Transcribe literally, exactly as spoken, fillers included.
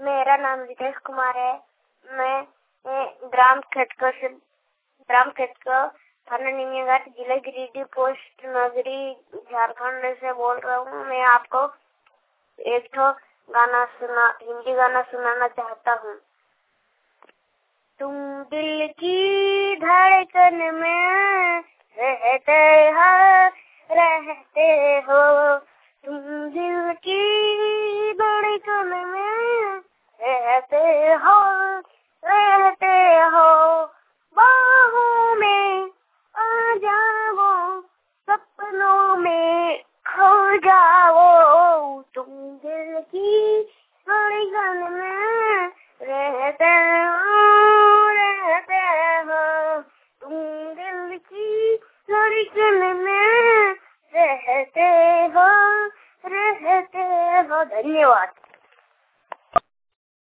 मेरा नाम रितेश कुमार है। मैं मैं ग्राम खटको से ग्राम खटको थाना निमियाघाट जिला गिरिडीह पोस्ट नगरी झारखंड से बोल रहा हूँ। मैं आपको एक ठो गाना सुना हिंदी गाना सुनाना चाहता हूँ। तुम दिल की धड़कन में रहते हो रहते हो तुम दिल की धड़कन में रहते हो रहते हो बाहों में आ जाओ सपनों में खो जाओ तुम दिल की धड़कन में रहते हो रहते हो तुम दिल की धड़कन में रहते हो रहते हो। धन्यवाद।